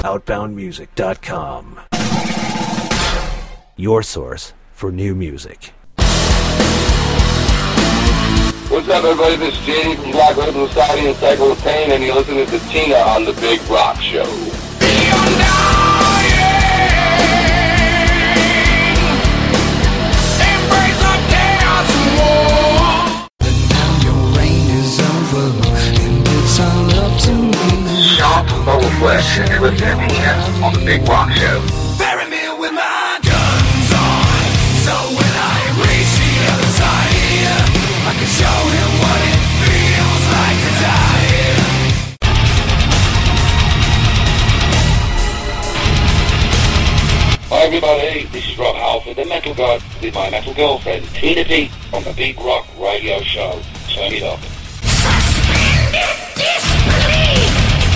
OutboundMusic.com. Your source for new music. What's up, everybody? This is JD from Black Label Society and Cycle of Pain, and you're listening to Tina on The Big Rock Show. Sharp Lower Flesh, and you're listening to Tina on The Big Rock Show. Bury me with my guns on, so when I reach the other side, I can show him what it feels like to die. Hi, everybody. This is Rob Halford, the Metal God, with my metal girlfriend, Tina P, on The Big Rock Radio Show. Turn it up. Suspended disbelief,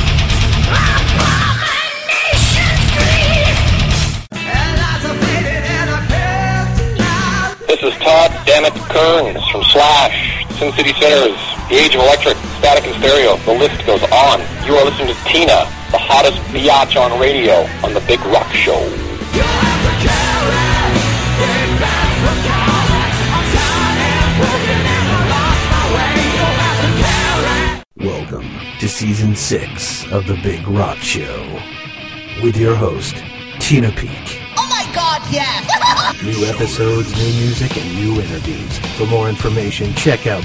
abominations grief, and lots of faded and I can't deny. This is Todd Dammit Kearns from Slash, Sin City Sinners, The Age of Electric, Static and Stereo. The list goes on. You are listening to Tina, the hottest biatch on radio, on The Big Rock Show. You'll have to carry it back from Calvin. I'm tired and broken and I lost my way. You'll have to carry. Welcome to Season 6 of The Big Rock Show with your host, Tina Peak. Oh my God, yes! New episodes, new music, and new interviews. For more information, check out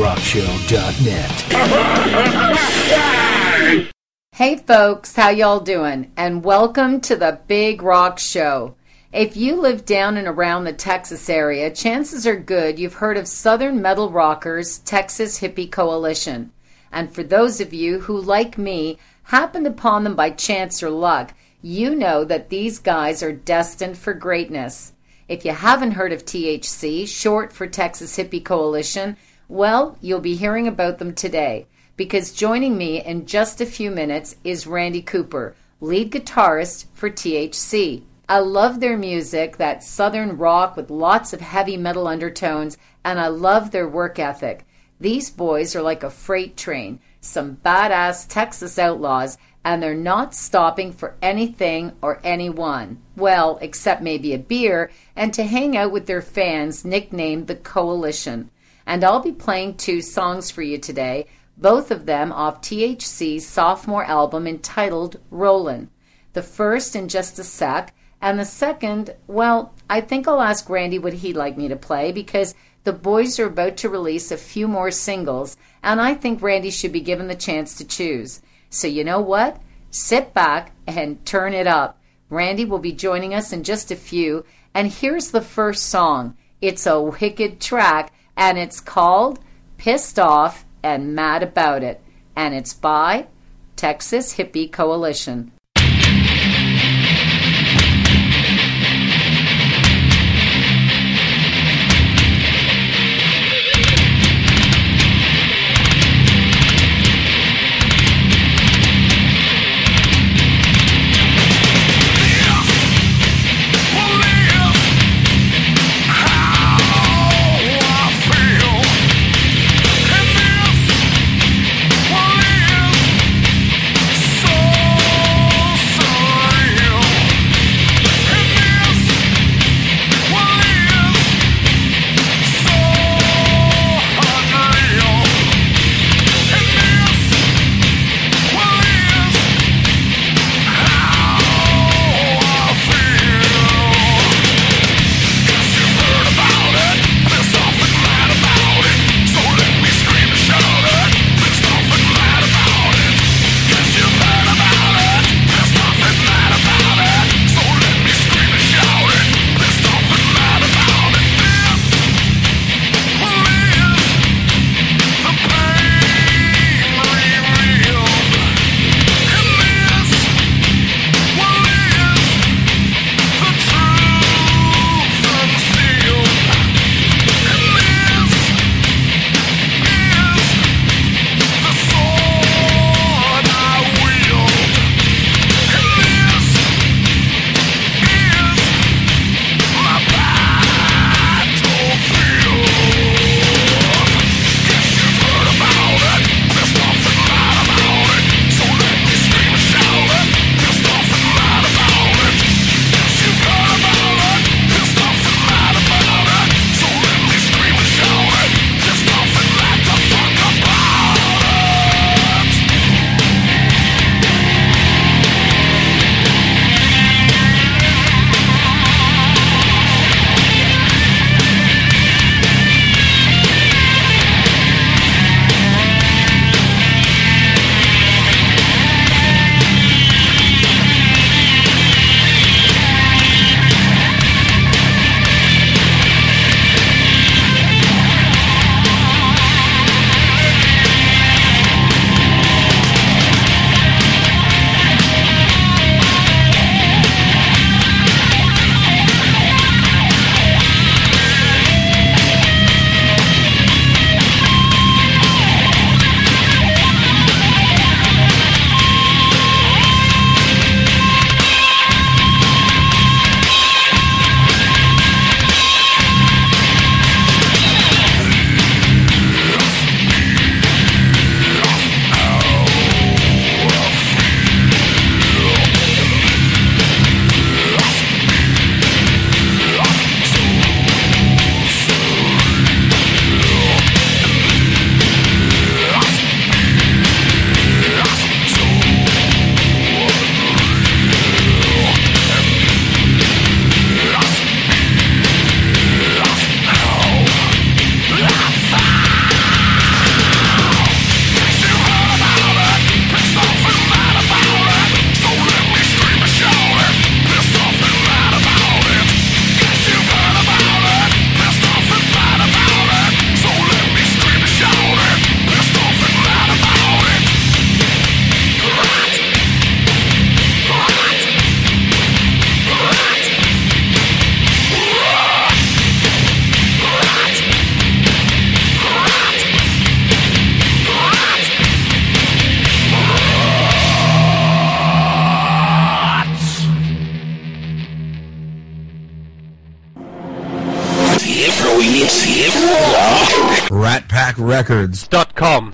thebigrockshow.net. Hey folks, how y'all doing? And welcome to the Big Rock Show. If you live down and around the Texas area, chances are good you've heard of Southern Metal Rockers Texas Hippie Coalition. And for those of you who, like me, happened upon them by chance or luck, you know that these guys are destined for greatness. If you haven't heard of THC, short for Texas Hippie Coalition, well, you'll be hearing about them today. Because joining me in just a few minutes is Randy Cooper, lead guitarist for THC. I love their music, that southern rock with lots of heavy metal undertones, and I love their work ethic. These boys are like a freight train, some badass Texas outlaws, and they're not stopping for anything or anyone. Well, except maybe a beer, and to hang out with their fans nicknamed the Coalition. And I'll be playing 2 songs for you today, both of them off THC's sophomore album entitled Rollin'. The first in just a sec, and the second, well, I think I'll ask Randy what he'd like me to play because the boys are about to release a few more singles, and I think Randy should be given the chance to choose. So you know what? Sit back and turn it up. Randy will be joining us in just a few, and here's the first song. It's a wicked track, and it's called Pissed Off and Mad About It, and it's by Texas Hippie Coalition. So RatPackRecords.com.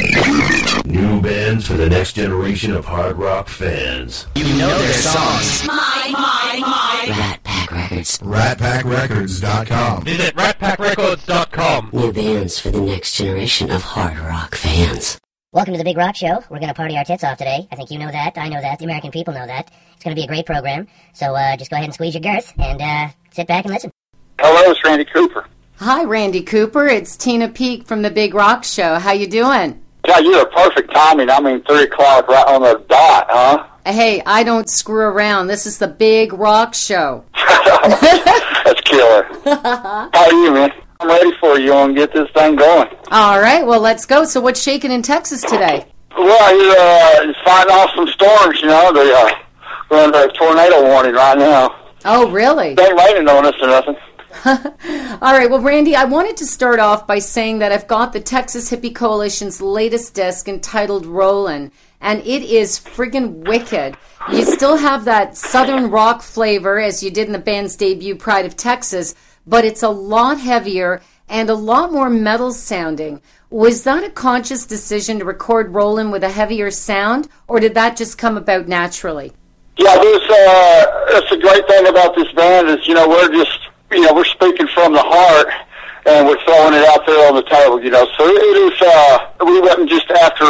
New bands for the next generation of hard rock fans. You know their songs. My. Rat Pack Records. RatPackRecords.com. Visit RatPackRecords.com. New bands for the next generation of hard rock fans. Welcome to the Big Rock Show. We're going to party our tits off today. I think you know that. I know that. The American people know that. It's going to be a great program. So just go ahead and squeeze your girth and sit back and listen. Hello, it's Randy Cooper. Hi, Randy Cooper. It's Tina Peake from the Big Rock Show. How you doing? Yeah, you're perfect timing. 3 o'clock right on the dot, huh? Hey, I don't screw around. This is the Big Rock Show. That's killer. How are you, man? I'm ready for you and get this thing going. All right, well, let's go. So what's shaking in Texas today? Well, he's fighting off some storms, We're under a tornado warning right now. Oh, really? They ain't raining on us or nothing. All right, well, Randy, I wanted to start off by saying that I've got the Texas Hippie Coalition's latest disc entitled Rollin', and it is friggin' wicked. You still have that southern rock flavor, as you did in the band's debut, Pride of Texas, but it's a lot heavier and a lot more metal sounding. Was that a conscious decision to record Rollin' with a heavier sound, or did that just come about naturally? Yeah, that's the great thing about this band is, we're speaking from the heart, and we're throwing it out there on the table, So it is, we wasn't just after,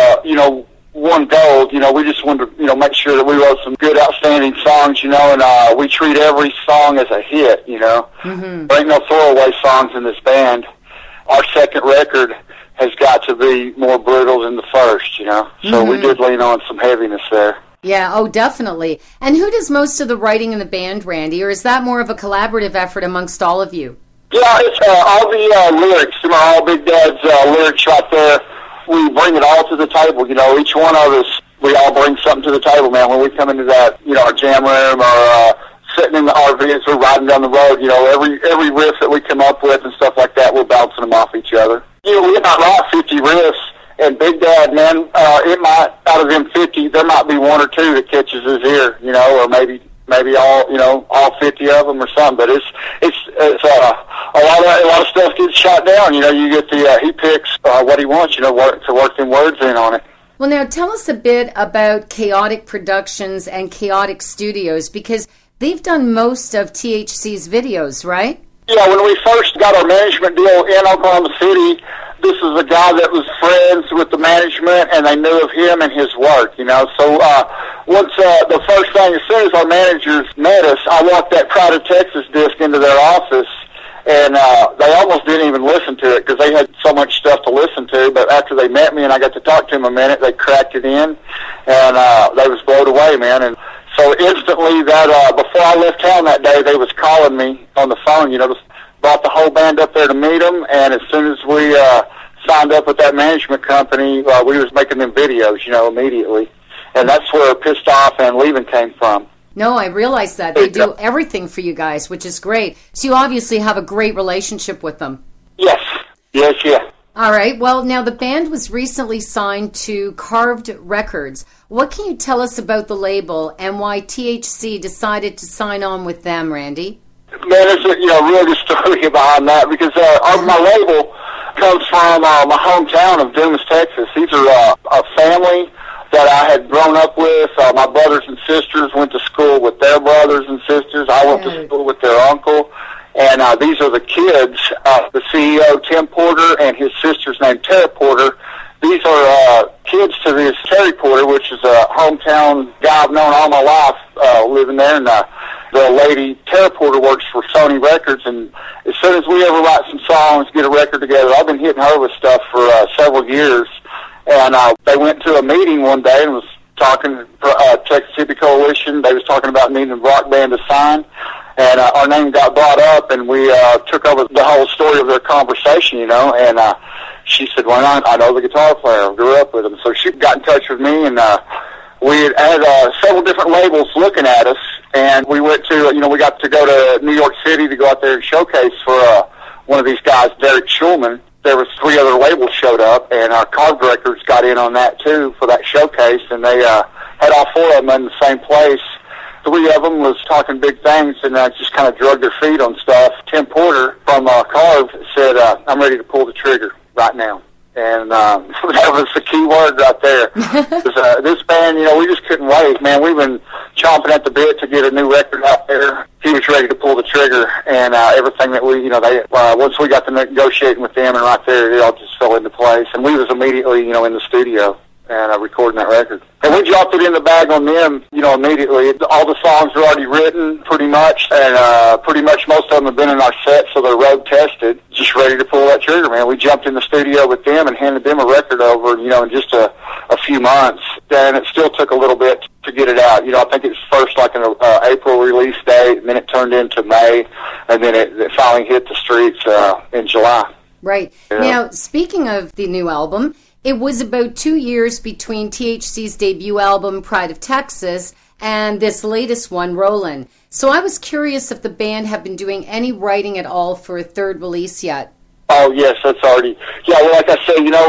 one gold, we just wanted to, make sure that we wrote some good, outstanding songs, and we treat every song as a hit, Mm-hmm. There ain't no throwaway songs in this band. Our second record has got to be more brutal than the first, So we did lean on some heaviness there. Yeah, oh, definitely. And who does most of the writing in the band, Randy, or is that more of a collaborative effort amongst all of you? Yeah, it's all the lyrics, all Big Dad's lyrics right there. We bring it all to the table, each one of us, we all bring something to the table, man. When we come into that, our jam room or sitting in the RV as we're riding down the road, every riff that we come up with and stuff like that, we're bouncing them off each other. We might write 50 riffs, and Big Dad, man, it might, out of them 50, there might be one or two that catches his ear, or maybe all 50 of them or something. But it's a lot of stuff gets shot down. You get he picks what he wants, to work them words in on it. Well, now tell us a bit about Chaotic Productions and Chaotic Studios, because they've done most of THC's videos, right? Yeah, when we first got our management deal in Oklahoma City, this is a guy that was friends with the management, and they knew of him and his work, So once the first thing, as soon as our managers met us, I walked that Pride of Texas disc into their office, and they almost didn't even listen to it because they had so much stuff to listen to. But after they met me and I got to talk to them a minute, they cracked it in, and they was blown away, man. And so instantly, that before I left town that day, they was calling me on the phone, brought the whole band up there to meet them, and as soon as we signed up with that management company, we was making them videos, immediately. And that's where Pissed Off and Leaving came from. No, I realize that. They do everything for you guys, which is great. So you obviously have a great relationship with them. Yes. All right. Well, now the band was recently signed to Carved Records. What can you tell us about the label and why THC decided to sign on with them, Randy? Man, there's a really good story behind that because my label comes from my hometown of Dumas, Texas. These are a family that I had grown up with. My brothers and sisters went to school with their brothers and sisters. I went to school with their uncle. And these are the kids, the CEO, Tim Porter, and his sister's named Tara Porter. These are kids to this Terry Porter, which is a hometown guy I've known all my life living there. And the lady, Tara Porter, works for Sony Records. And as soon as we ever write some songs, get a record together, I've been hitting her with stuff for several years. And they went to a meeting one day and was talking, Texas Hippie Coalition. They was talking about needing a rock band to sign. And our name got brought up, and we took over the whole story of their conversation, and she said, well, I know the guitar player. I grew up with him. So she got in touch with me, and we had several different labels looking at us, and we went to, we got to go to New York City to go out there and showcase for one of these guys, Derek Schulman. There was 3 other labels showed up, and our Carved Records got in on that, too, for that showcase, and they had all 4 of them in the same place. 3 of them was talking big things and just kind of drug their feet on stuff. Tim Porter from Carved said, I'm ready to pull the trigger. right now. And that was the key word right there. This band, we just couldn't wait, man. We've been chomping at the bit to get a new record out there. He was ready to pull the trigger, and everything that we, once we got to negotiating with them, and right there, it all just fell into place. And we was immediately, in the studio and recording that record. And we dropped it in the bag on them, immediately. All the songs were already written, pretty much, and pretty much most of them have been in our set, so they're road tested, just ready to pull that trigger, man. We jumped in the studio with them and handed them a record over, in just a few months. And it still took a little bit to get it out. I think it's first like an April release date, and then it turned into May, and then it finally hit the streets in July. Right. Yeah. Now, speaking of the new album, it was about 2 years between THC's debut album, Pride of Texas, and this latest one, Rollin'. So I was curious if the band have been doing any writing at all for a third release yet. Oh, yes, that's already... Yeah, well, like I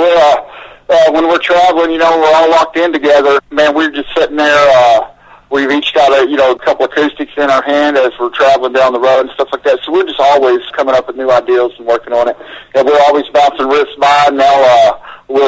say, when we're traveling, we're all locked in together. Man, we're just sitting there... We've each got a couple acoustics in our hand as we're traveling down the road and stuff like that. So we're just always coming up with new ideas and working on it. And we're always bouncing riffs by. Now,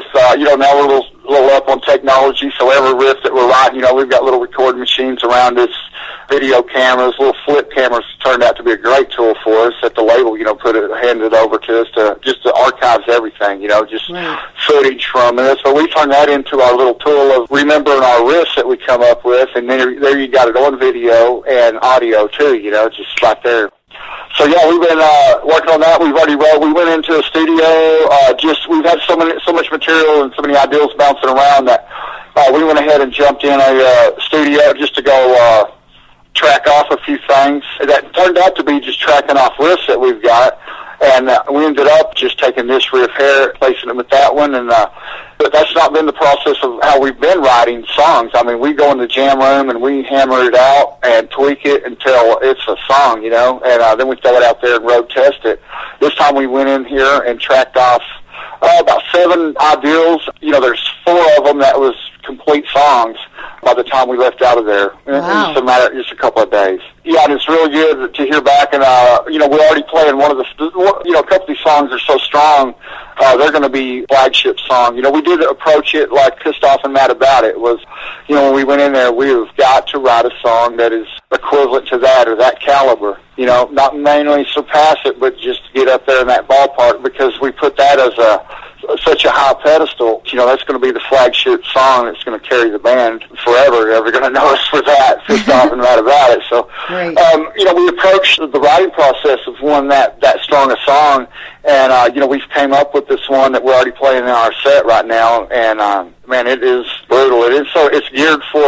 now we're a little up on technology. So every riff that we're writing, we've got little recording machines around us, video cameras, little flip cameras turned out to be a great tool for us at the label, handed over to us to archives everything, just footage from this. So we turn that into our little tool of remembering our riffs that we come up with, and then there you got it on video and audio too, just right there. So yeah, we've been working on that. We've already we went into a studio. We've had so much material and so many ideas bouncing around that we went ahead and jumped in a studio just to go track off a few things. That turned out to be just tracking off riffs that we've got, and we ended up just taking this riff here, placing it with that one, and but that's not been the process of how we've been writing songs. I mean, we go in the jam room and we hammer it out and tweak it until it's a song, and then we throw it out there and road test it. This time we went in here and tracked off about 7 ideals. There's 4 of them that was complete songs by the time we left out of there. Wow. It's a matter of just a couple of days. Yeah, and it's really good to hear back. And, we're already playing one of the, a couple of these songs are so strong, they're going to be flagship song. We did approach it like Pissed Off and Mad About It. Was, when we went in there, we've got to write a song that is equivalent to that or that caliber. Not mainly surpass it, but just get up there in that ballpark, because we put that as such a high pedestal. That's going to be the flagship song that's going to carry the band forever. They're going to know us for that, Pissed Off and Mad About It. So, right. We approached the writing process of one that strong a song, and, we've came up with this one that we're already playing in our set right now, and, man, it is brutal. It's geared for,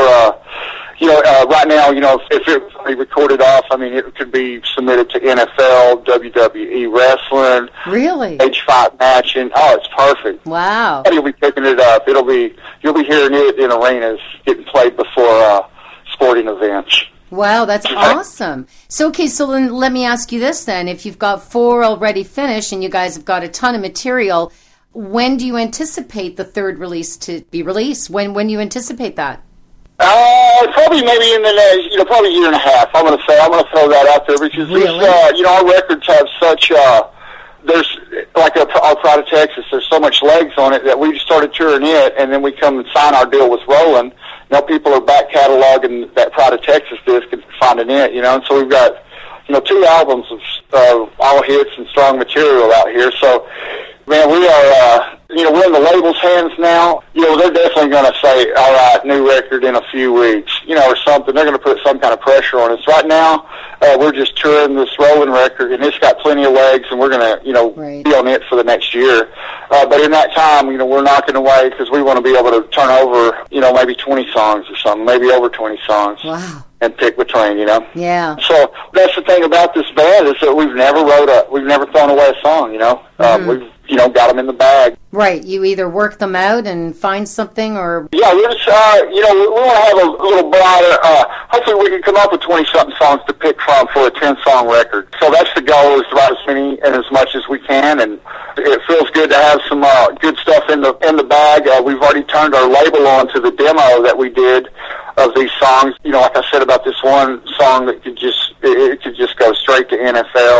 right now, if it's recorded off, I mean, it could be submitted to NFL, WWE wrestling. Really? Age fight matching. Oh, it's perfect. Wow. You'll be picking it up. You'll be hearing it in arenas getting played before sporting events. Wow, that's awesome. So then let me ask you this then. If you've got 4 already finished and you guys have got a ton of material, when do you anticipate the third release to be released? When do you anticipate that? Probably maybe in the next, probably a year and a half. I'm going to throw that out there, because really? our records have such, there's, like our Pride of Texas, there's so much legs on it that we just started touring it, and then we come and sign our deal with Rollin'. Now people are back cataloging that Pride of Texas disc and finding it, and so we've got, 2 albums of all hits and strong material out here. So, man, we are, we're in the label's hands now. They're definitely going to say, all right, new record in a few weeks, or something. They're going to put some kind of pressure on us. Right now, we're just touring this Rollin' record, and it's got plenty of legs, and we're going to, right. be on it for the next year. But in that time, we're knocking away, because we want to be able to turn over, maybe 20 songs or something, maybe over 20 songs. Wow. And pick between, Yeah. So that's the thing about this band, is that we've never thrown away a song, We've, got them in the bag. Right. You either work them out and find something, or... Yeah, we're just, we want to have a little broader, hopefully we can come up with 20-something songs to pick from for a 10-song record. So that's the goal, is to write as many and as much as we can, and it feels good to have some good stuff in the bag. We've already turned our label on to the demo that we did of these songs. Like I said about this one song that could just go straight to NFL or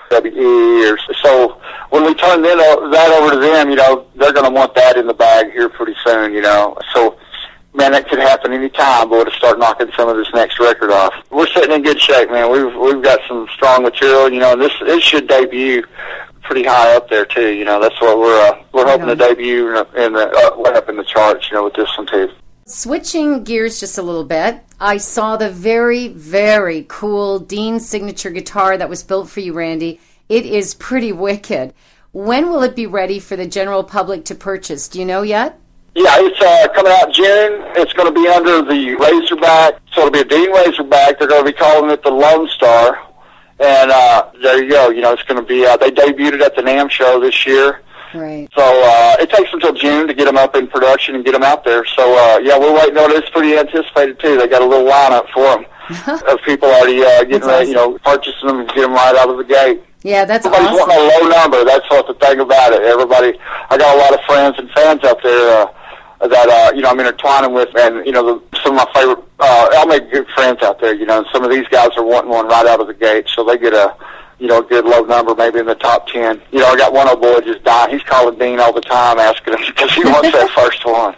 WE, or so. When we turn that over to them, they're going to want that in the bag here pretty soon, So, man, that could happen any time, boy, to start knocking some of this next record off. We're sitting in good shape, man. We've got some strong material, and this should debut pretty high up there too. That's what we're hoping to debut way up in the charts, with this one too. Switching gears just a little bit, I saw the very, very cool Dean signature guitar that was built for you, Randy. It is pretty wicked. When will it be ready for the general public to purchase? Do you know yet? Yeah, it's coming out in June. It's going to be under the Razorback. So it'll be a Dean Razorback. They're going to be calling it the Lone Star. And there you go. It's going to be, they debuted it at the NAMM show this year. Right. So it takes until June to get them up in production and get them out there. So, we're waiting on it. It's pretty anticipated, too. They got a little lineup for them of people already getting ready, purchasing them and get them right out of the gate. Yeah, that's Everybody's awesome. wanting a low number. That's what the thing about it. I got a lot of friends and fans out there that, I'm intertwining with, and, some of my favorite, I'll make good friends out there, and some of these guys are wanting one right out of the gate, so they get a good low number, maybe in the top 10. I got one old boy just dying. He's calling Dean all the time, asking him, because he wants that first one.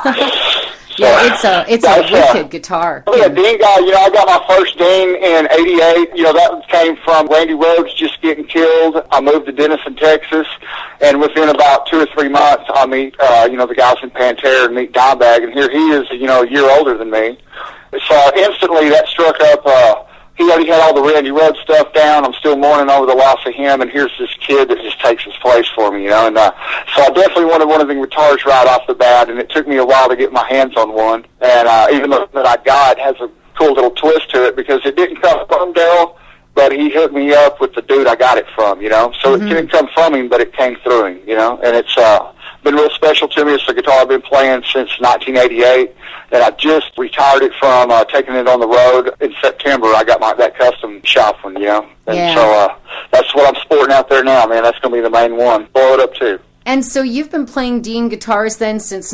So, yeah, it's a wicked guitar. Yeah, Dean guy, I got my first Dean in '88. That came from Randy Rhoads just getting killed. I moved to Denison, Texas, and within about 2 or 3 months, I meet, the guys in Pantera and meet Dimebag, and here he is, a year older than me. So instantly that struck up, he already had all the Randy Rhoads stuff down. I'm still mourning over the loss of him, and here's this kid that just takes his place for me, And so I definitely wanted one of the guitars right off the bat, and it took me a while to get my hands on one. And even though that I got has a cool little twist to it, because it didn't come from Daryl, but he hooked me up with the dude I got it from, So It didn't come from him, but it came through him, And it's been real special to me. It's a guitar I've been playing since 1988. And I just retired it from taking it on the road in September. I got that custom shop one, And so that's what I'm sporting out there now, man. That's going to be the main one. Blow it up, too. And so you've been playing Dean guitars then since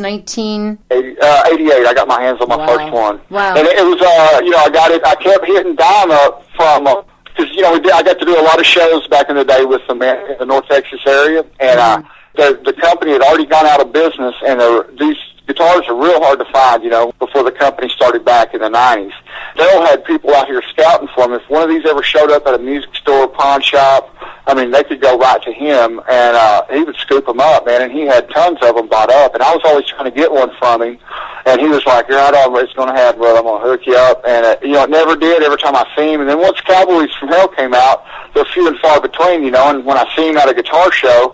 1988. I got my hands on my first one. Wow. And it was, I got it. I kept hitting Dime up from, because, I got to do a lot of shows back in the day with them in the North Texas area. And the company had already gone out of business, and these guitars are real hard to find, before the company started back in the 90s. Daryl had people out here scouting for them. If one of these ever showed up at a music store, pawn shop, they could go right to him, and he would scoop them up, man, and he had tons of them bought up, and I was always trying to get one from him, and he was like, you're right on, it's going to happen, brother, I'm going to hook you up, and, it never did every time I see him, and then once Cowboys from Hell came out, they're few and far between, and when I see him at a guitar show,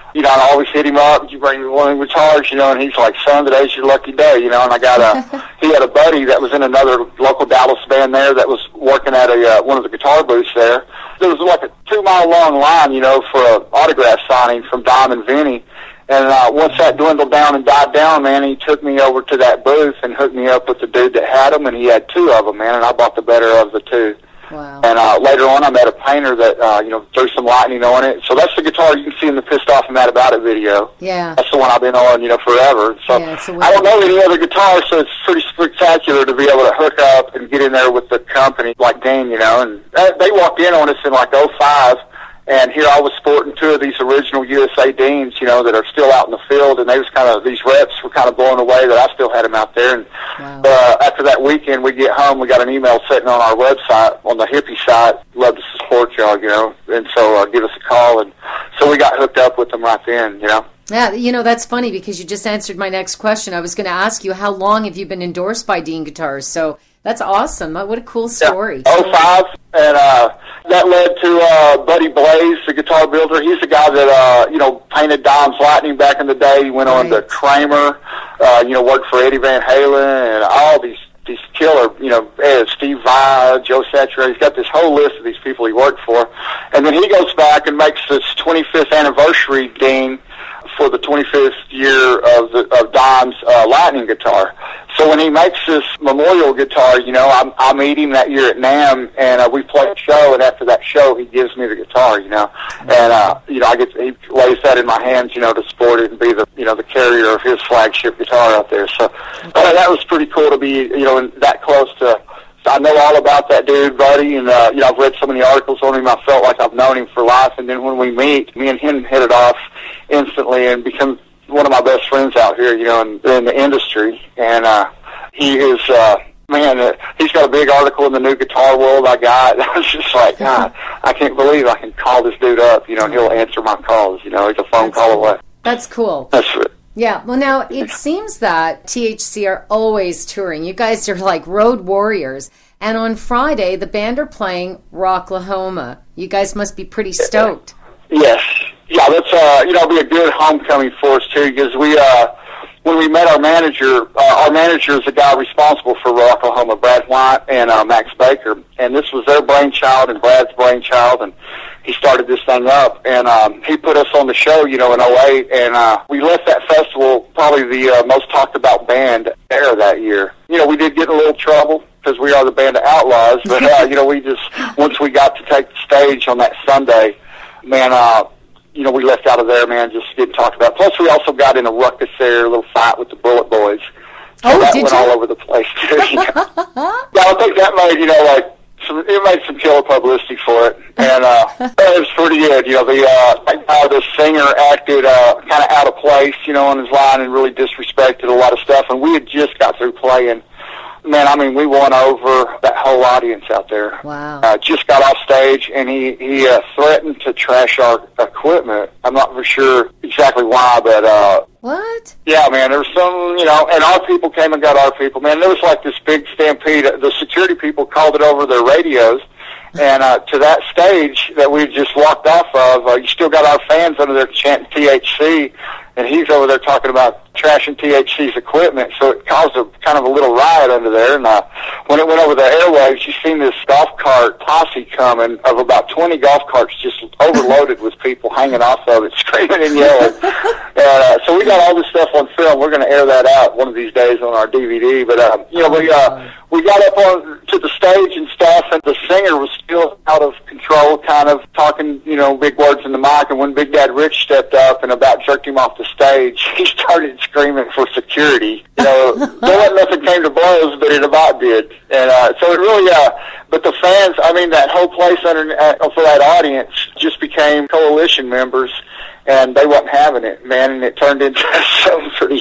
I always hit him up, you bring me one of the guitars, and he's like, son, today's your lucky day, and I got he had a buddy that was in another local Dallas band there that was working at one of the guitar booths there. There was like a 2-mile long line, for an autograph signing from Dime and Vinny, and once that dwindled down and died down, man, he took me over to that booth and hooked me up with the dude that had them, and he had 2 of them, man, and I bought the better of the 2. Wow. And later on, I met a painter that, threw some lightning on it. So that's the guitar you can see in the Pissed Off and Mad About It video. Yeah. That's the one I've been on, forever. So I don't know any other guitar, so it's pretty spectacular to be able to hook up and get in there with the company like Dean, And they walked in on us in like 2005. And here I was sporting 2 of these original USA Deans, that are still out in the field, and they was these reps were kind of blown away that I still had them out there. And after that weekend, we get home, we got an email sitting on our website, on the Hippie site, love to support y'all, and so give us a call. And so we got hooked up with them right then, Yeah, that's funny because you just answered my next question. I was going to ask you, how long have you been endorsed by Dean Guitars? So that's awesome. What a cool story. Yeah, 2005, and that led to Buddy Blaze, the guitar builder. He's the guy that, painted Dime's Lightning back in the day. He went on to Kramer, worked for Eddie Van Halen, and all these killer, Steve Vai, Joe Satriani. He's got this whole list of these people he worked for. And then he goes back and makes this 25th anniversary Dean for the 25th year of Dime's Lightning guitar. So when he makes this memorial guitar, I meet him that year at NAMM, and we play a show, and after that show, he gives me the guitar, and he lays that in my hands, to support it and be the carrier of his flagship guitar out there. So that was pretty cool to be, that close to. I know all about that dude, Buddy, and, I've read so many articles on him, I felt like I've known him for life, and then when we meet, me and him hit it off instantly and become one of my best friends out here, in the industry, and, he is, he's got a big article in the New Guitar World I got. I was just like, God, I can't believe I can call this dude up. He'll answer my calls. He's a phone call away. That's cool. That's it. Yeah, well, now, it seems that THC are always touring. You guys are like road warriors. And on Friday, the band are playing Rocklahoma. You guys must be pretty stoked. Yes. Yeah, that's, be a good homecoming for us, too, because when we met our manager is the guy responsible for Rocklahoma, Brad White and Max Baker, and this was their brainchild and Brad's brainchild, and he started this thing up, and he put us on the show, in 2008, and we left that festival probably the most talked about band there that year. We did get in a little trouble because we are the band of outlaws, but we just, once we got to take the stage on that Sunday, man, we left out of there, man, just didn't talk about it. Plus, we also got in a ruckus there, a little fight with the Bullet Boys. So that went all over the place, too. Yeah, I think that made, it made some killer publicity for it. And it was pretty good. The singer acted kind of out of place, on his line and really disrespected a lot of stuff. And we had just got through playing. Man, we won over that whole audience out there. Wow. Just got off stage, and he threatened to trash our equipment. I'm not for sure exactly why, but... What? Yeah, man, there was some, and our people came and got our people. Man, there was like this big stampede. The security people called it over their radios, and to that stage that we just walked off of, you still got our fans under there chanting THC, and he's over there talking about trashing THC's equipment, so it caused a kind of a little riot under there, and when it went over the airwaves, you seen this golf cart posse coming of about 20 golf carts just overloaded with people hanging off of it, screaming and yelling. And so we got all this stuff on film. We're going to air that out one of these days on our DVD, but we got up on to the stage and stuff, and the singer was still out of control, kind of talking, big words in the mic, and when Big Dad Rich stepped up and about jerked him off the stage, he started screaming for security. There wasn't nothing came to blows, but it about did. And so it really, but the fans, that whole place for that audience just became coalition members, and they wasn't having it, man, and it turned into something pretty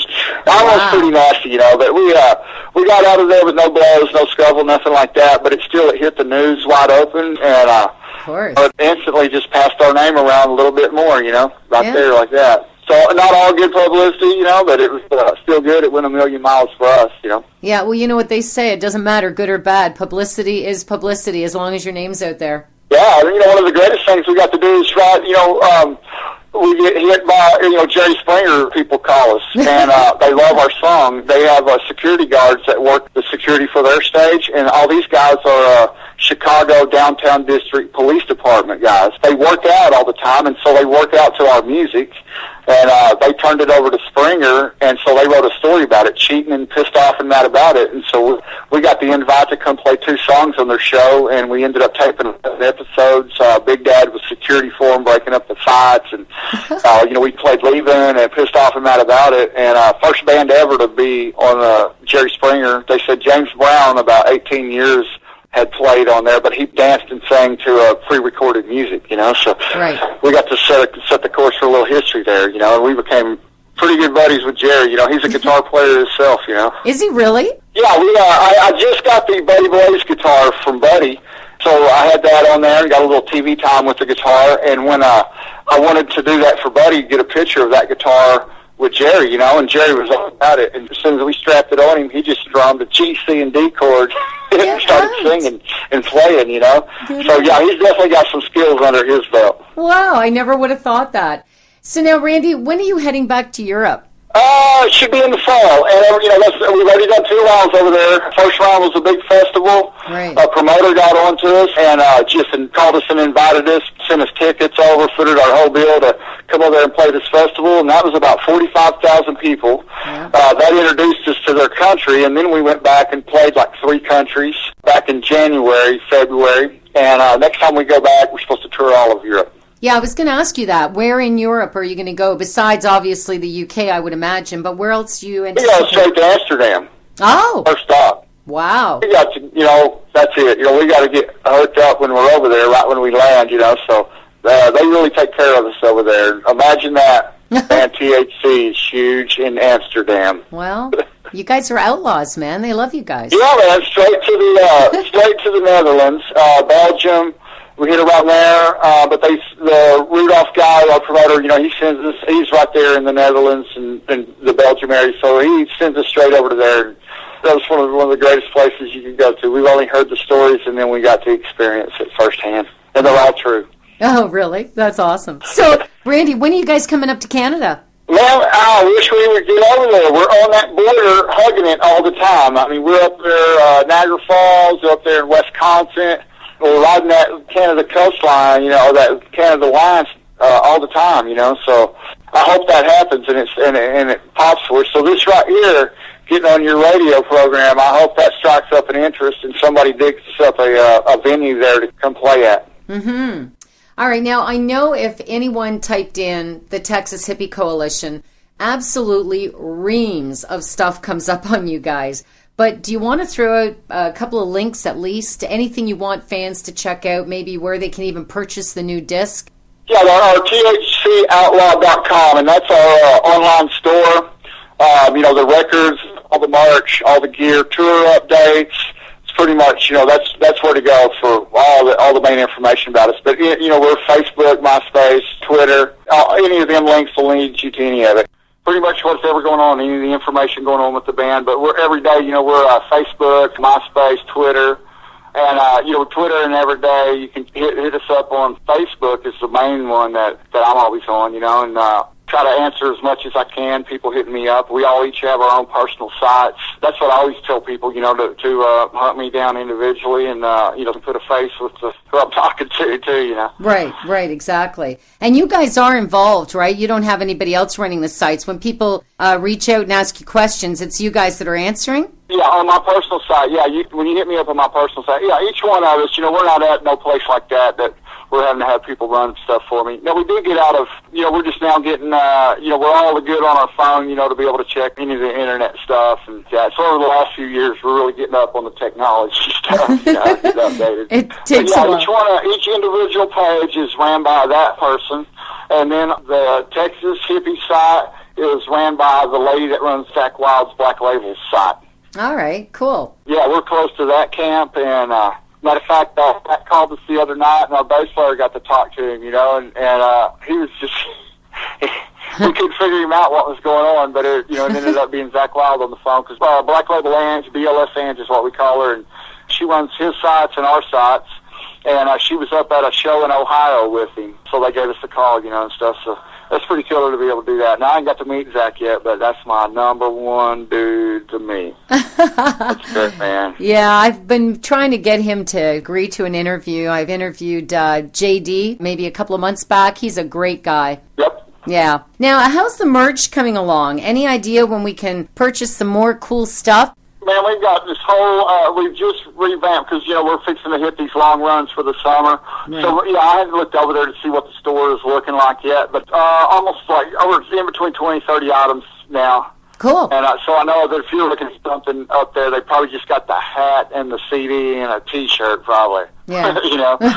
nasty, but we got out of there with no blows, no scuffle, nothing like that, but it hit the news wide open, and it instantly just passed our name around a little bit more, there like that. So not all good publicity, but it was still good. It went a million miles for us, Yeah, well, you know what they say. It doesn't matter, good or bad. Publicity is publicity as long as your name's out there. Yeah, one of the greatest things we got to do is we get hit by, Jerry Springer, people call us, and they love our song. They have security guards that work the security for their stage, and all these guys are Chicago Downtown District Police Department guys. They work out all the time, and so they work out to our music, and they turned it over to Springer, and so they wrote a story about it, cheating and pissed off and mad about it, and so we got the invite to come play 2 songs on their show, and we ended up taping episodes. Big Dad was security for them, breaking up the fights, and we played Leaving and pissed off and mad about it, and first band ever to be on Jerry Springer. They said James Brown, about 18 years, had played on there, but he danced and sang to pre-recorded music, so we got to set the course for a little history there, and we became pretty good buddies with Jerry. He's a guitar player himself, Is he really? Yeah, I just got the Buddy Blaze guitar from Buddy, so I had that on there and got a little TV time with the guitar, and when I wanted to do that for Buddy, get a picture of that guitar with Jerry, and Jerry was all about it, and as soon as we strapped it on him, he just drummed a G, C, and D chord and started singing and playing, So, yeah, he's definitely got some skills under his belt. Wow, I never would have thought that. So now, Randy, when are you heading back to Europe? It should be in the fall, and we've already done 2 rounds over there. First round was a big festival. Right. A promoter got on to us and called us and invited us, sent us tickets over, footed our whole bill to come over there and play this festival, and that was about 45,000 people. Yeah. That introduced us to their country, and then we went back and played like 3 countries back in January, February, and next time we go back, we're supposed to tour all of Europe. Yeah, I was going to ask you that. Where in Europe are you going to go? Besides, obviously, the UK, I would imagine. But where else do you anticipate? We go straight to Amsterdam. Oh. First stop. Wow. We got to, That's it. We got to get hooked up when we're over there, right when we land, so they really take care of us over there. Imagine that. And THC is huge in Amsterdam. Well, you guys are outlaws, man. They love you guys. Yeah, man, straight to the Netherlands. Belgium, we hit around there, but the Rudolph guy, our promoter, he sends us, he's right there in the Netherlands and the Belgium area, so he sends us straight over to there. That was one of the greatest places you could go to. We've only heard the stories, and then we got to experience it firsthand, and they're all true. Oh, really? That's awesome. So, Randy, when are you guys coming up to Canada? Well, I wish we would get over there. We're on that border, hugging it all the time. I mean, we're up there, Niagara Falls, up there in Wisconsin. We're riding that Canada coastline, that Canada lines all the time, So I hope that happens and it pops for us. So this right here, getting on your radio program, I hope that strikes up an interest and somebody digs us up a venue there to come play at. Mm-hmm. All right, now I know if anyone typed in the Texas Hippie Coalition, absolutely reams of stuff comes up on you guys. But do you want to throw out a couple of links at least to anything you want fans to check out, maybe where they can even purchase the new disc? Yeah, our THCOutlaw.com, and that's our online store. The records, all the merch, all the gear, tour updates. Pretty much, that's where to go for all the main information about us. But we're Facebook, MySpace, Twitter. Any of them links will lead you to any of it. Pretty much what's ever going on, any of the information going on with the band. But we're every day. We're Facebook, MySpace, Twitter, and Twitter. And every day you can hit us up on Facebook. Is the main one that I'm always on. And try to answer as much as I can. People hitting me up. We all each have our own personal sites. That's what I always tell people, to hunt me down individually and, put a face with who I'm talking to, too, Right, exactly. And you guys are involved, right? You don't have anybody else running the sites. When people reach out and ask you questions, it's you guys that are answering? Yeah, on my personal site, yeah. When you hit me up on my personal site, yeah, each one of us, we're not at no place like that we're having to have people run stuff for me. Now, we do get out of, we're just now getting, we're all good on our phone, to be able to check any of the internet stuff. And so over the last few years, we're really getting up on the technology stuff, getting updated. It takes a while. Each individual page is ran by that person. And then the Texas Hippie site is ran by the lady that runs Zach Wild's Black Label site. All right, cool. Yeah, we're close to that camp, and matter of fact, Pat called us the other night, and our bass player got to talk to him, and he was just, we couldn't figure him out what was going on, but it ended up being Zach Wild on the phone, because Black Label Ange, BLS Ange is what we call her, and she runs his sites and our sites, and she was up at a show in Ohio with him, so they gave us a call, and stuff, so that's pretty killer to be able to do that. Now, I ain't got to meet Zach yet, but that's my number one dude to me. That's good, man. Yeah, I've been trying to get him to agree to an interview. I've interviewed JD maybe a couple of months back. He's a great guy. Yep. Yeah. Now, how's the merch coming along? Any idea when we can purchase some more cool stuff? Man, we've got this whole, we've just revamped because, we're fixing to hit these long runs for the summer. Right. So, I haven't looked over there to see what the store is looking like yet, but almost like, we're in between 20, 30 items now. Cool. And so I know that if you're looking at something up there, they probably just got the hat and the CD and a T-shirt probably. Yeah. So,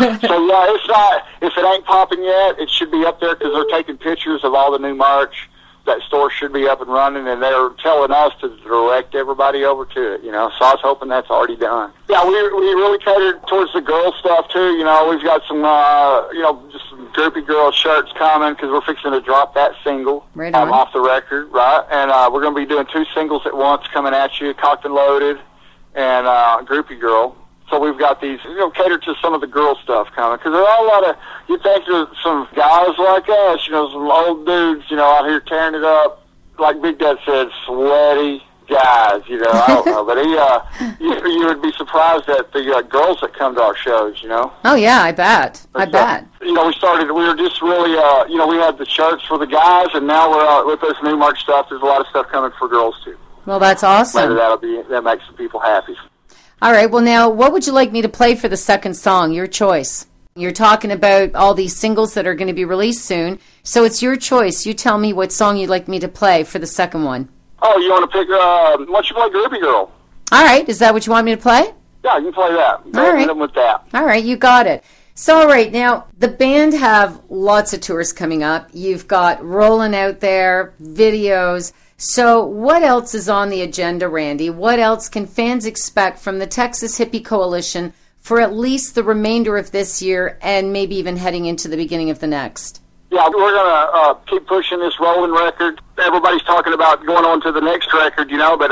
it's not, if it ain't popping yet, it should be up there because they're taking pictures of all the new merch. That store should be up and running, and they're telling us to direct everybody over to it, So I was hoping that's already done. Yeah, we really catered towards the girl stuff, too. We've got some, just some groupie girl shirts coming because we're fixing to drop that single right on. Off the record, right? And we're going to be doing 2 singles at once coming at you, Cocked and Loaded and Groupie Girl. So we've got these, catered to some of the girl stuff coming. Because there are a lot of, you think there's some guys like us, some old dudes, out here tearing it up. Like Big Dad said, sweaty guys, I don't know. But you would be surprised at the girls that come to our shows, Oh, yeah, I bet. I bet. We were just really, we had the shirts for the guys, and now we're with this new merch stuff. There's a lot of stuff coming for girls, too. Well, that's awesome. Maybe that makes some people happy. All right, well, now, what would you like me to play for the second song? Your choice. You're talking about all these singles that are going to be released soon, so it's your choice. You tell me what song you'd like me to play for the second one. Oh, you want to pick, why don't you play Groupie Girl? All right, is that what you want me to play? Yeah, Yeah, you can play that. All right. Hit them with that. All right, you got it. So, all right, now, the band have lots of tours coming up. You've got rolling out there, videos. So what else is on the agenda, Randy? What else can fans expect from the Texas Hippie Coalition for at least the remainder of this year and maybe even heading into the beginning of the next? Yeah, we're going to keep pushing this rolling record. Everybody's talking about going on to the next record,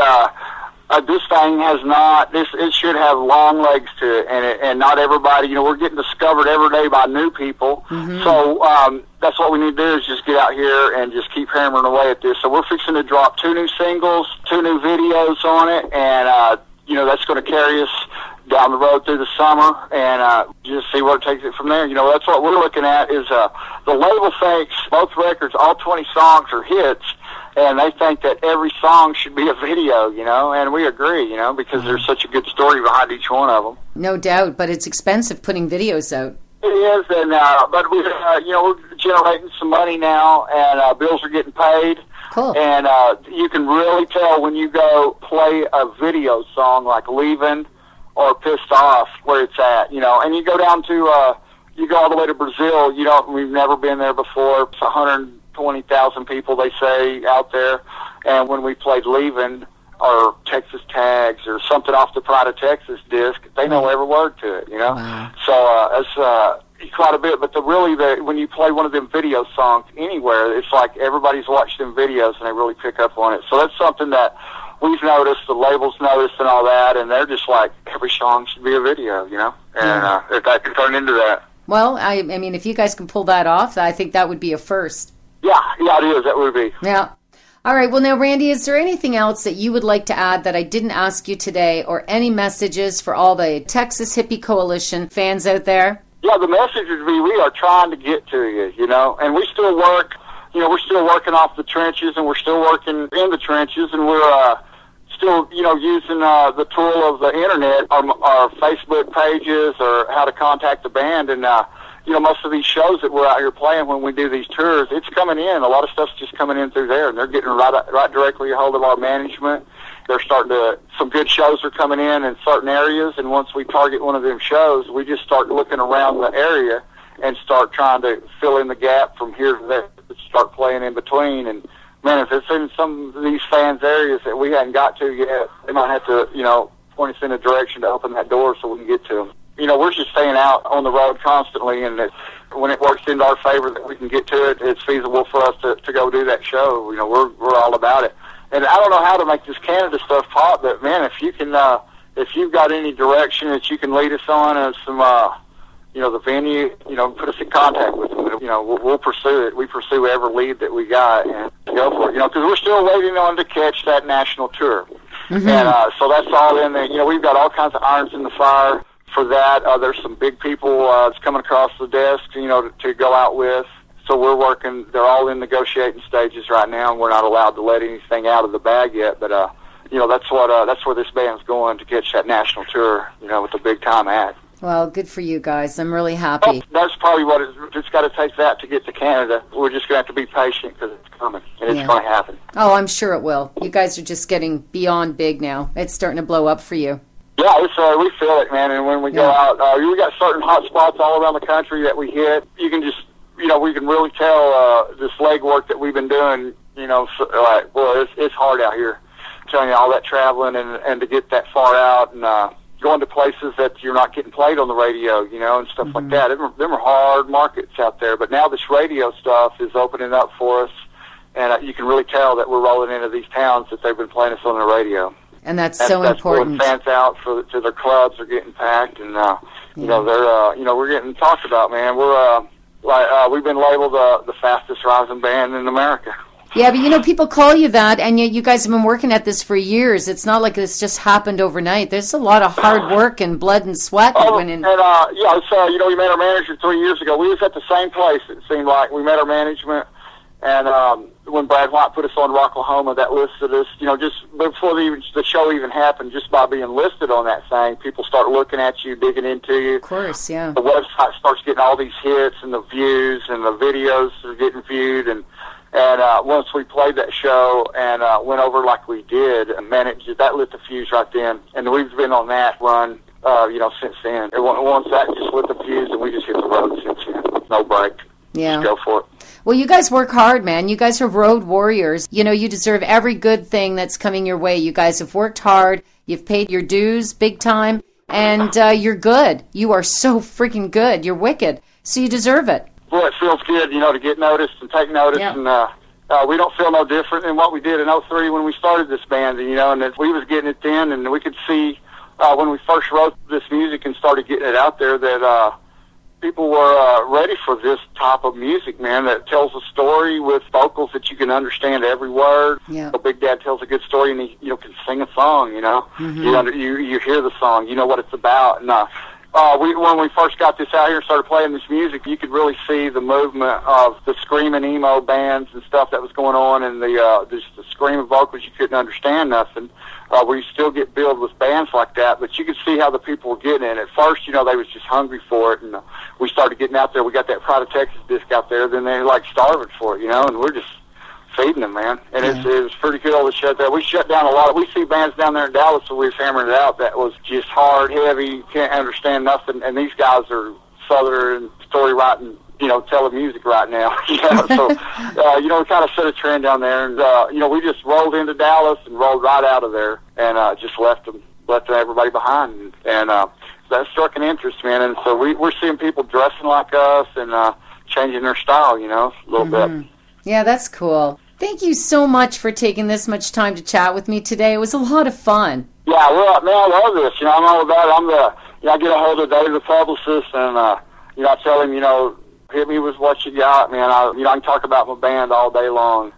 but this thing has not, it should have long legs to it, and not everybody, we're getting discovered every day by new people. Mm-hmm. So that's what we need to do is just get out here and just keep hammering away at this. So we're fixing to drop 2 new singles, 2 new videos on it, and, that's going to carry us down the road through the summer and just see where it takes it from there. That's what we're looking at is the label thinks both records, all 20 songs are hits, and they think that every song should be a video, and we agree, because there's such a good story behind each one of them. No doubt, but it's expensive putting videos out. It is, and but we're generating some money now, and bills are getting paid. Cool. And you can really tell when you go play a video song like Leavin' or Pissed Off where it's at, and you go down to, you go all the way to Brazil, we've never been there before. It's 120,000 people, they say, out there. And when we played Leavin' or Texas Tags or something off the Pride of Texas disc, they know every word to it, Wow. So it's quite a bit. But when you play one of them video songs anywhere, it's like everybody's watched them videos and they really pick up on it. So that's something that we've noticed, the labels noticed and all that, and they're just like, every song should be a video, and if that can turn into that. Well, I mean, if you guys can pull that off, I think that would be a first. Yeah, it is. That would be. Yeah. All right. Well, now, Randy, is there anything else that you would like to add that I didn't ask you today, or any messages for all the Texas Hippie Coalition fans out there? Yeah, the message would be we are trying to get to you, and we still work, we're still working off the trenches, and we're still working in the trenches, and we're still, using the tool of the internet, our Facebook pages, or how to contact the band, and most of these shows that we're out here playing when we do these tours, it's coming in. A lot of stuff's just coming in through there, and they're getting right directly a hold of our management. They're some good shows are coming in certain areas, and once we target one of them shows, we just start looking around the area and start trying to fill in the gap from here to there, start playing in between. And, man, if it's in some of these fans' areas that we hadn't got to yet, they might have to, point us in a direction to open that door so we can get to them. We're just staying out on the road constantly, and when it works into our favor that we can get to it, it's feasible for us to go do that show. We're all about it. And I don't know how to make this Canada stuff pop, but, man, if you can, if you've got any direction that you can lead us on as some, the venue, put us in contact with them. We'll pursue it. We pursue every lead that we got and go for it. Because we're still waiting on to catch that national tour. Mm-hmm. And so that's all in there. We've got all kinds of irons in the fire for that. There's some big people that's coming across the desk, to go out with. So we're working. They're all in negotiating stages right now, and we're not allowed to let anything out of the bag yet. But that's where this band's going to catch that national tour. With a big time act. Well, good for you guys. I'm really happy. That's probably what it's got to take that to get to Canada. We're just going to have to be patient because it's coming, and it's going to happen. Oh, I'm sure it will. You guys are just getting beyond big now. It's starting to blow up for you. Yeah, we feel it, man. And when we go out, we got certain hot spots all around the country that we hit. You can just, we can really tell this leg work that we've been doing, it's hard out here. I'm telling you, all that traveling and to get that far out and going to places that you're not getting played on the radio, and stuff like that. Them are hard markets out there. But now this radio stuff is opening up for us, and you can really tell that we're rolling into these towns that they've been playing us on the radio. And that's so important. That's fans out to their clubs are getting packed, and they're we're getting talked about, man. We've been labeled the fastest rising band in America. Yeah, but people call you that, and yet you guys have been working at this for years. It's not like this just happened overnight. There's a lot of hard work and blood and sweat that went in. And we met our manager 3 years ago. We was at the same place. It seemed like we met our management, and when Brad White put us on Rocklahoma, that listed us. Just before the show even happened, just by being listed on that thing, people start looking at you, digging into you. Of course, yeah. The website starts getting all these hits, and the views, and the videos are getting viewed, and once we played that show and went over like we did, man, that lit the fuse right then. And we've been on that run since then. Once that just lit the fuse, and we just hit the road since then. No break. Yeah. Just go for it. Well, you guys work hard, man. You guys are road warriors. You know, you deserve every good thing that's coming your way. You guys have worked hard. You've paid your dues big time, and you're good. You are so freaking good. You're wicked. So you deserve it. Boy, it feels good, to get noticed and take notice. Yeah. And we don't feel no different than what we did in 03 when we started this band, and that we was getting it then, and we could see when we first wrote this music and started getting it out there that people were ready for this type of music, man, that tells a story with vocals that you can understand every word. Yeah. Big Dad tells a good story, and he can sing a song, Mm-hmm. You hear the song, you know what it's about. And when we first got this out here and started playing this music, you could really see the movement of the screaming emo bands and stuff that was going on, and just the screaming vocals. You couldn't understand nothing. We still get billed with bands like that, but you could see how the people were getting it. At first, they was just hungry for it, and we started getting out there. We got that Pride of Texas disc out there, then they like starving for it, and we're just feeding them, man. And it was pretty cool to shut that. We shut down a lot. We see bands down there in Dallas, so we was hammering it out. That was just hard, heavy, you can't understand nothing. And these guys are Southern story writing, telling music right now. So, we kind of set a trend down there. And, we just rolled into Dallas and rolled right out of there and just left everybody behind. And that struck an interest, man. And so we're seeing people dressing like us and changing their style, a little bit. Yeah, that's cool. Thank you so much for taking this much time to chat with me today. It was a lot of fun. Yeah, well, man, I love this. I'm all about it. I get a hold of Dave, the publicist, and, I tell him, hit me with what you got, man. I can talk about my band all day long.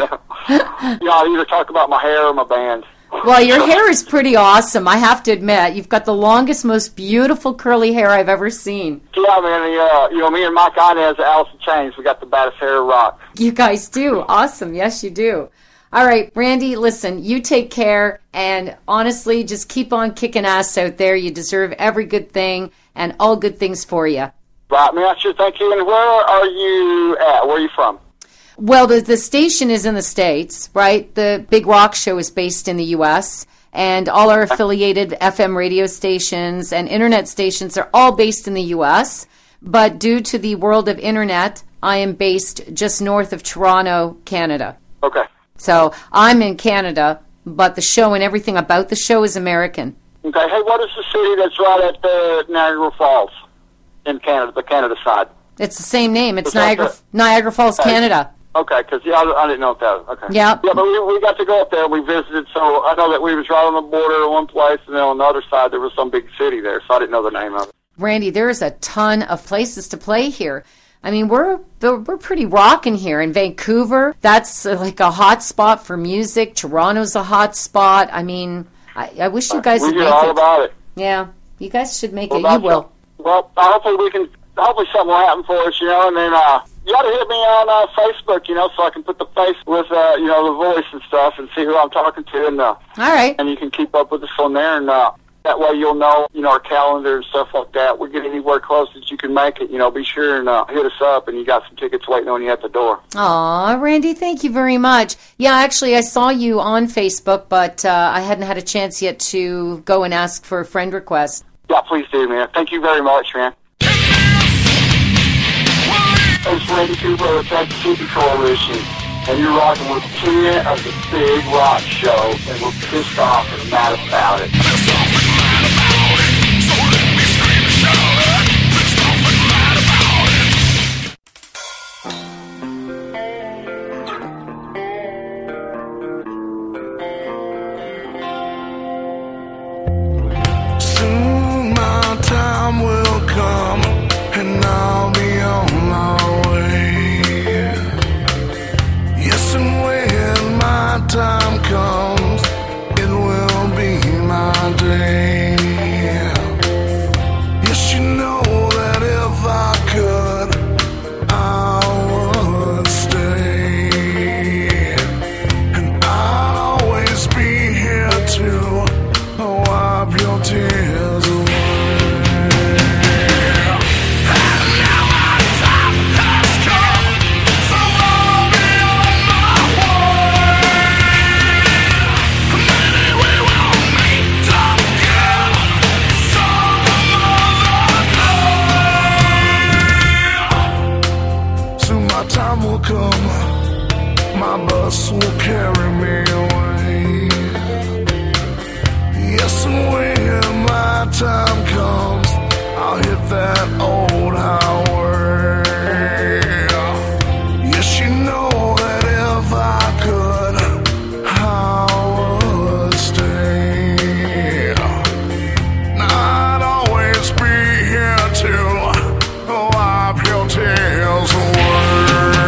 I either talk about my hair or my band. Well, your hair is pretty awesome, I have to admit. You've got the longest, most beautiful curly hair I've ever seen. Yeah, man. Me and Mike Inez, Alice in Chains, we got the baddest hair rock. You guys do. Awesome. Yes, you do. All right, Randy, listen, you take care, and honestly, just keep on kicking ass out there. You deserve every good thing, and all good things for you. Right, man. Sure, thank you. And where are you at? Where are you from? Well, the station is in the States, right? The Big Rock Show is based in the U.S., and all our affiliated FM radio stations and internet stations are all based in the U.S., but due to the world of internet, I am based just north of Toronto, Canada. Okay. So I'm in Canada, but the show and everything about the show is American. Okay. Hey, what is the city that's right at Niagara Falls in Canada, the Canada side? It's the same name. It's Niagara Falls, Canada. Okay, because I didn't know what that was. Okay. Yeah. Yeah, but we got to go up there. We visited, so I know that we was right on the border at one place, and then on the other side there was some big city there, so I didn't know the name of it. Randy, there is a ton of places to play here. I mean, we're pretty rocking here in Vancouver. That's like a hot spot for music. Toronto's a hot spot. I mean, I wish you guys would make it. We hear all about it. Yeah, you guys should make it. You will. Well, hopefully something will happen for us, and then you ought to hit me on Facebook, so I can put the face with, the voice and stuff and see who I'm talking to. And all right. And you can keep up with us on there, and that way you'll know, our calendar and stuff like that. We're getting anywhere close as you can make it. Be sure and hit us up, and you got some tickets waiting on you at the door. Aw, Randy, thank you very much. Yeah, actually, I saw you on Facebook, but I hadn't had a chance yet to go and ask for a friend request. Yeah, please do, man. Thank you very much, man. It's Randy Cooper of the Texas Hippie Coalition, and you're rocking with Tina of the Big Rock Show, and we're pissed off and mad about it. Pissed off and mad about it, so let me scream and shout it. Pissed off and mad about it. Soon my time will come, and I'll be on my way. Yes, and when my time comes, it will be my day. bus will carry me away. Yes, and when my time comes, I'll hit that old highway. Yes, you know that if I could, I would stay. I'd always be here to wipe your tears away.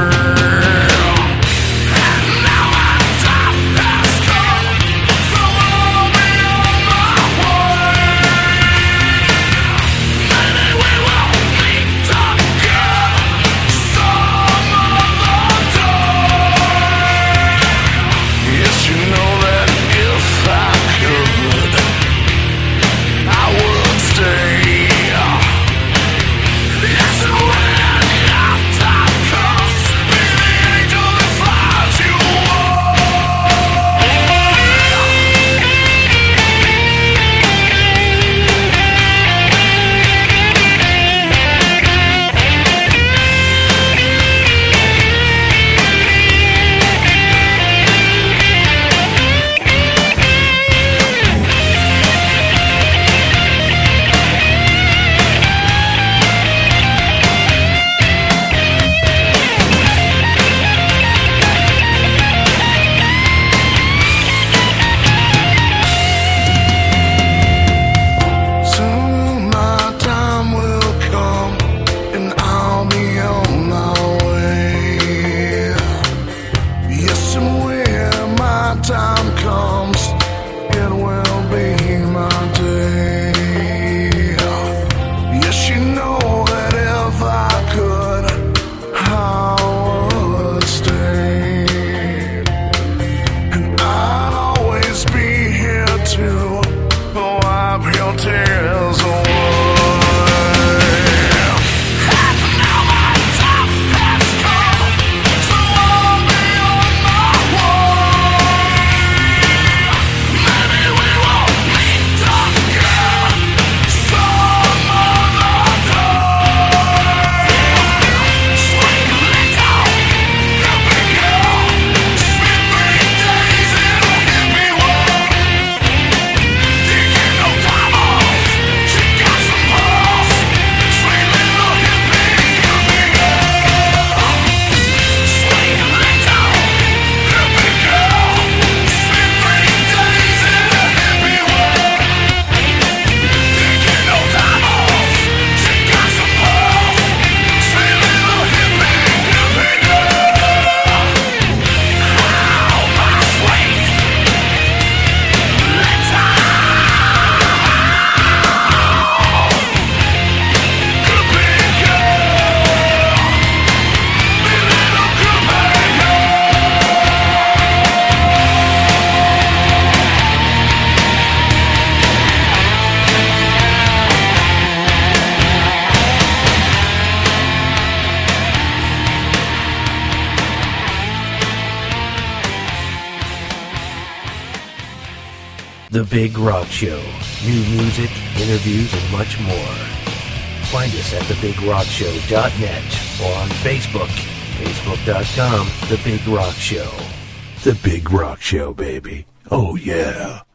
The Big Rock Show. New music, interviews, and much more. Find us at thebigrockshow.net or on Facebook. Facebook.com, The Big Rock Show. The Big Rock Show, baby. Oh, yeah.